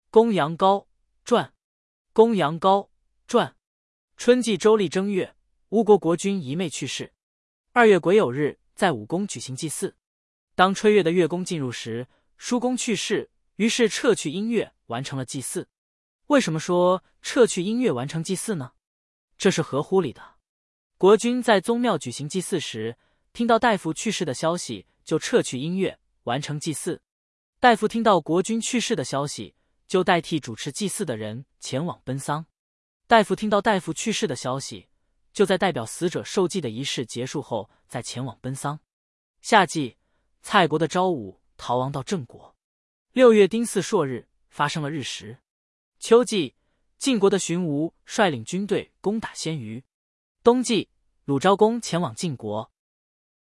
公羊羔传。公羊羔传。春季周历正月，吴国国君仪妹去世。2月癸酉日，在武宫举行祭祀。当吹乐的乐工进入时，叔公去世，于是撤去音乐，完成了祭祀。为什么说撤去音乐完成祭祀呢？这是合乎理的。国君在宗庙举行祭祀时，听到大夫去世的消息，就撤去音乐，完成祭祀。大夫听到国君去世的消息，就代替主持祭祀的人前往奔丧。大夫听到大夫去世的消息，就在代表死者受祭的仪式结束后再前往奔丧。夏季，蔡国的昭武逃亡到郑国。6月丁巳朔日，发生了日食。秋季，晋国的荀吴率领军队攻打鲜于。冬季，鲁昭公前往晋国。